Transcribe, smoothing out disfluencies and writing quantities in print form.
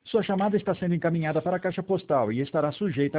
Sua chamada está sendo encaminhada para a caixa postal e estará sujeita